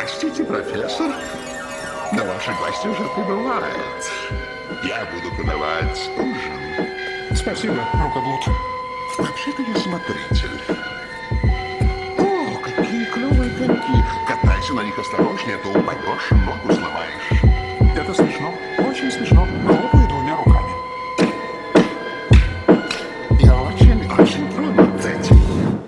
Простите, профессор, но ваши гости уже прибывают. Я буду подавать ужин. Спасибо, рукоблуд. Вообще-то я смотритель. О, какие клевые коньки. Катайся на них осторожнее, а то упадешь и ногу сломаешь. Это смешно, очень смешно. Хлопаю двумя руками. Я очень тронут этим.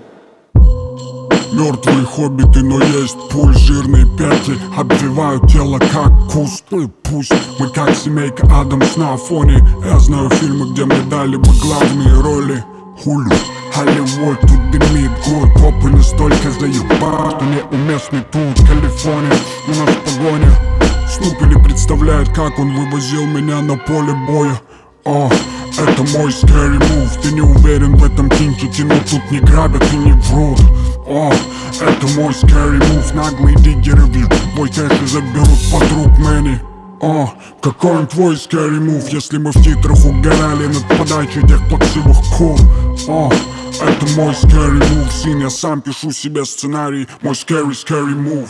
Мертвые хоббиты, но есть пульс. Жирные пятки обвивают тело, как куст. Ну и пусть мы как семейка Адамс на фоне. Я знаю фильмы, где мне дали бы главные роли. Хулю, Холливуд тут дымит год. Попы настолько заебал, что неуместный тут Калифорния. У нас погоня. Снуп или представляет, как он вывозил меня на поле боя. О, это мой scary move. Ты не уверен в этом кинчике, но тут не грабят и не врут. О, это мой scary move. Наглые диггеры бьют твой кэш и заберут подруг Мэнни. О, какой он твой scary move, если мы в титрах угорали над подачей тех плаксивых кур. О, это мой scary move, сын, я сам пишу себе сценарий. Мой scary move.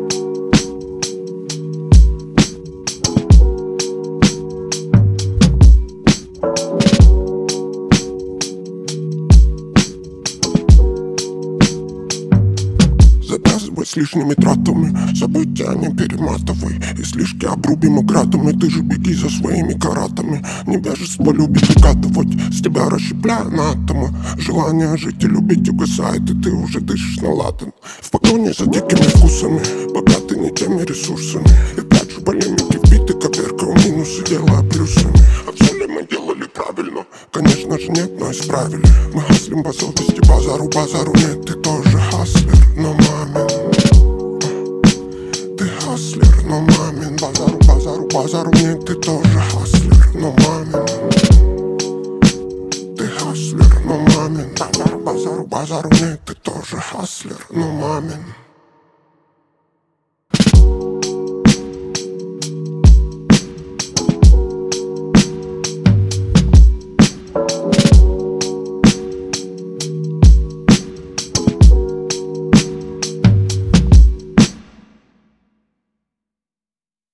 Завязывай с лишними тратами, события не перематывай. И слишком обрубим градами, ты же беги за своими каратами. Невежество любит укатывать, с тебя расщепляя на атомы. Желание жить и любить угасает, и ты уже дышишь на ладан. В погоне за дикими вкусами, богаты не теми ресурсами. Я прячу полемики в биты, коверкаю минусы, делая плюсами. А все ли мы делали правильно? Конечно же нет, но исправили. Мы хаслим по совести, базару нет, ты тоже хаслер. Но мамин, ты хаслер, но мамин. Базару нет, ты тоже хаслер. Но мамин, ты хаслер, но мамин. Базару нет, ты тоже хаслер. Но мамин.